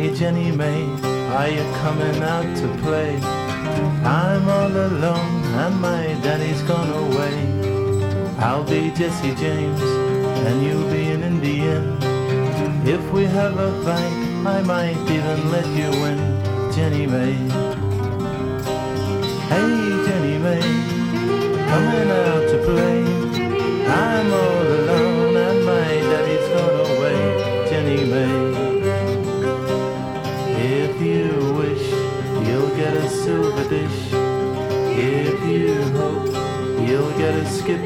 Hey Jenny May, are you coming out to play? I'm all alone and my daddy's gone away. I'll be Jesse James and you'll be an Indian. If we have a fight, I might even let you win, Jenny May. Hey Jenny May, coming out to play. I'm all alone